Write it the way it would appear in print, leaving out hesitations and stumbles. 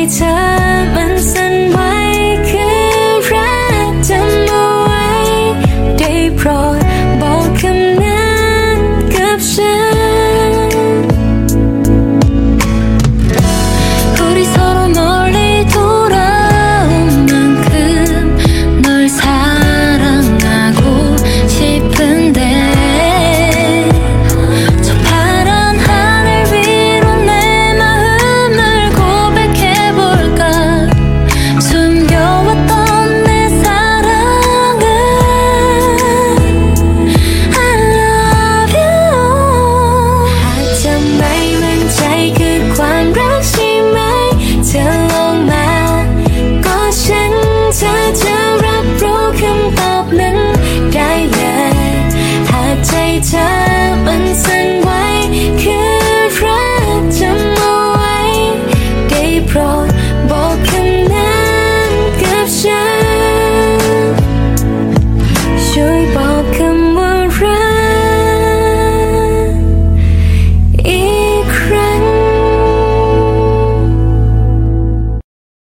เธอมันสั่นไหวคือรักจำเอาไว้ได้โปรดบอกคำนั้นกับฉัน우리 서로 멀리 돌아온 만큼 널 사랑하고 싶은데 저 파란 하늘 위로 내 마음을 고백해볼까 숨겨왔던 내 사랑은 I love you หากเธอไม่มั่นใจคือความรักใช่ไหมเธอลองมาก็ฉันเธอจะรับรู้คำตอบนั้นได้เลยหากใจเธอ